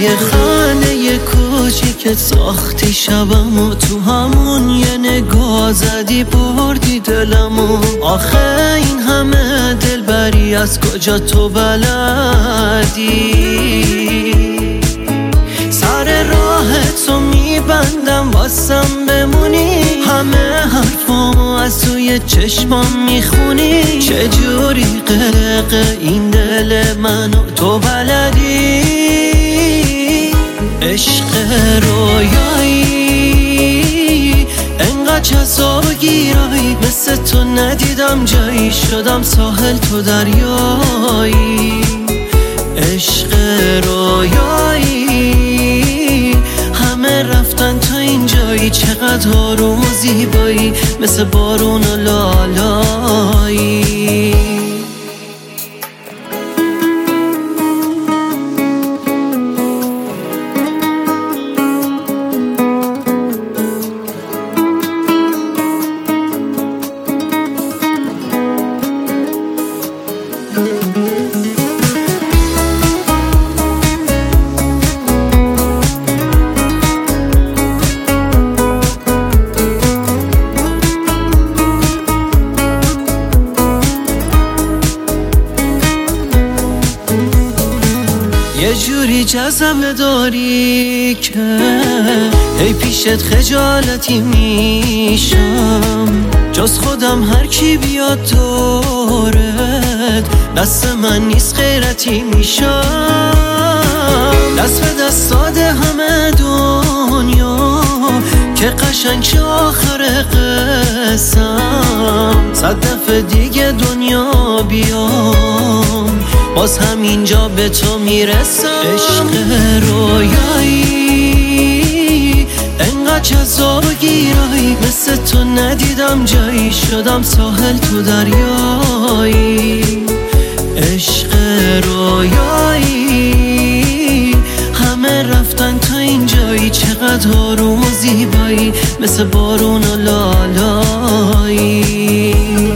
توی خانه کوچیکت ساختی شبمو، تو همون یه نگاه زدی بردی دلمو. آخه این همه دلبری از کجا تو بلدی؟ سر راه تو میبندم واسم بمونی، همه حرفامو از توی چشمام میخونی. چجوری غرق این دل منو تو بلدی؟ عشق رویایی انقدر جذاب و گیرایی، مثل تو ندیدم جایی، شدم ساحل تو دریایی. عشق رویایی همه رفتن تا اینجایی، چقدر آروم و زیبایی، مثل بارون و لالایی. یه جوری جذبه داری که ای پیشت خجالتی میشم، جز خودم هر کی بیاد دورت دست من نیست غیرتی میشم. دست به دست داده همه دنیا که قشنگ چه آخر قسم، 100 دفعه دیگه دنیا بیام باز همینجا به تو میرسم. عشق رویایی انقدر جذاب و گیرایی، مثل تو ندیدم جایی، شدم ساحل تو دریایی. عشق رویایی همه رفتن تا اینجایی، چقدر آروم و زیبایی، مثل بارون و لالایی.